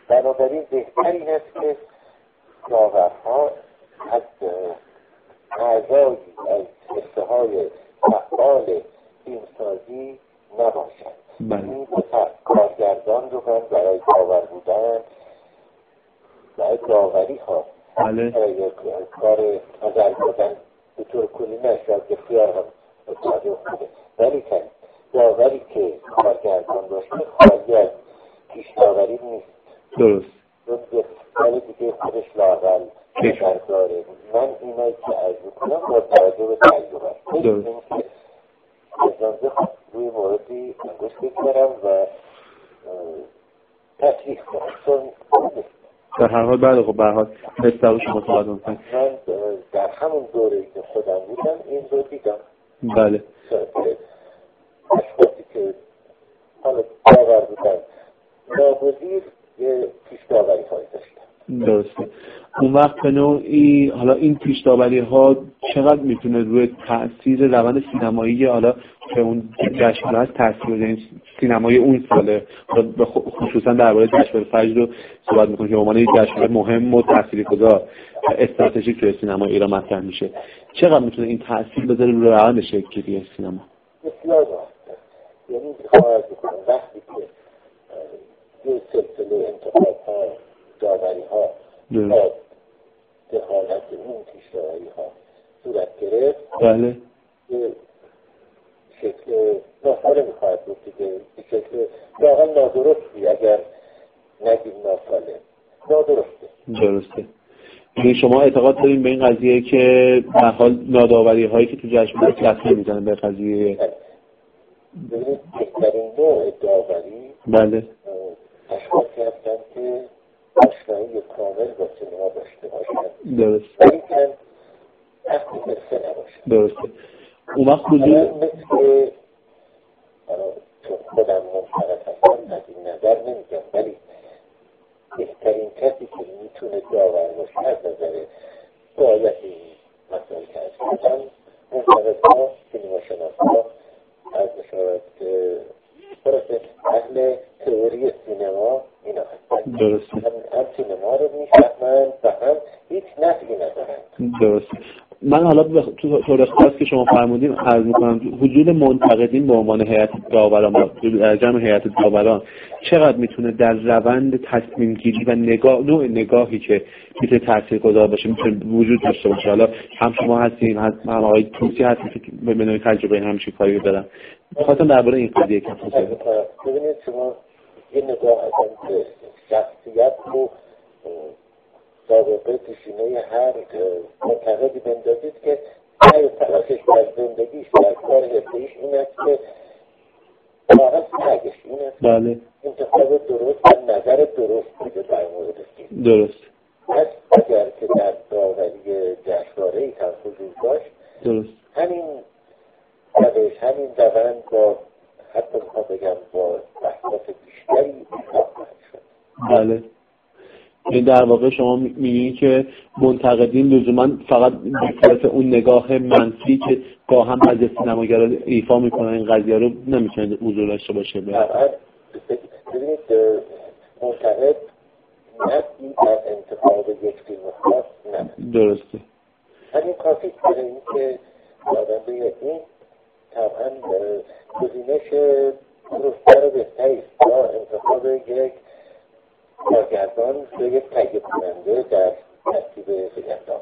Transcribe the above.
بنابراین بهترین است که داورها از اعضایی از حصه‌های فعال فیلمسازی نباشند. این کارگردان رو هم برای داور بودن برای داوری ها برای کار نظر دادن به طور کلی نشد که خیار هم اتحاده خوبه، ولی که داوری که کارگردان باشه خواهی از پیش داوری نیست. درست. ولی دیگه خودش لااقل نظر داره. من اینایی که عرض میکنم با توجه به تجربه درست. ازنده روی موردی انگشت بگذارم و تصریح کنم. در هر حال بعد خب به هر حال بستر شما صحبت می‌کنم. من در همون دوره‌ای که خودم بودم این رو دیدم. بله. اشخاصی که حالا داور بودن ناگزیر یه پیش داوری های داشتن. درسته. اون وقت به نوعی حالا این پیش داوری ها چقدر میتونه روی تأثیر روند سینمایی حالا که اون جشنواره هست تأثیر بزنه؟ این سینمای اون ساله خصوصا درباره جشنواره فجر رو صحبت میکنه که به عنوان یک جشنواره مهم و تاثیرگذار استراتژیک توی سینما ایران مطرح میشه. چقدر میتونه این تأثیر بذاره روی روند شکل‌گیری سینما؟ بسیار مهمه. یعنی خواهد بکنم وقتی که یه سلسله انتخاب ها داوری ها دخالت اون پیش داوری ها صورت گرفت، بله یه شکل ناساله میخواهد بود دیگه، یه شکل واقعا نادرستی، اگر نگیم ناساله نادرسته. درسته. یعنی شما اعتقاد دارین به این قضیه که به حال ناداوری هایی که تو جشنواره تاثیر میزنن به قضیه؟ ببینید بهترین نوع داوری بله اشخاصی هستند که آشنایی کامل با سینما داشته باشند. درست. ولی که اصلی قصه نباشند. درسته. اون وقت حضور مثل چون خودم منفرد هستم از این نظر نمیگم، ولی بهترین کسی که میتونه داور باشه از نظر باید این مسائل که از کردن منفرد ها سینما شناس ها از مشاهد که برسه اهل تئوری سینما اینا هستن. درسته. هم سینما رو میفهمند و هم هیچ نفعی ندارند. درسته. من حالا تو طور خاص که شما فرمودین عرض میکنم وجود منتقدین به عنوان هیئت داوران در جمع هیئت داوران چقدر میتونه در روند تصمیم گیری و نوع نگاهی که میتونه تاثیرگذار باشه میتونه وجود داشته باشه؟ حالا هم شما هستین هم آقای توسی هستین که به منوی تجربه همچین کاری دارن. می‌خواستم درباره این قضیه که ببینید شما یه نگاه اصلا به شخصیت رو سابقه پیشینه هر منتقدی بندازید که سعی تلاشش در زندگیش در کار حرفه‌ایش این است که واقعا سعیش این است بله انتخاب درست و نظر درست بده در مورد فیلم. درست. پس اگر که در داوری جشنواره‌ای هم حضور داشت درست. همین روش همین روند با حتی میخوام بگم با بحثات بیشتری اصلاح خواهد شد. بله. این در واقع شما میگین که منتقدین لزوما فقط به صورت اون نگاه منفی که با هم از سینماگرا ایفا میکنن این قضیه رو نمیتونه حضور داشته باشه. ببینید منتقد نفعی در انتخاب یک فیلم خاص نه. درسته. همین کافی برای این که آدم بگه این طبعا گزینش درست‌تر و بهتری است تا انتخاب یک کارگردان به یک تهیه کننده در ترتیب هیئت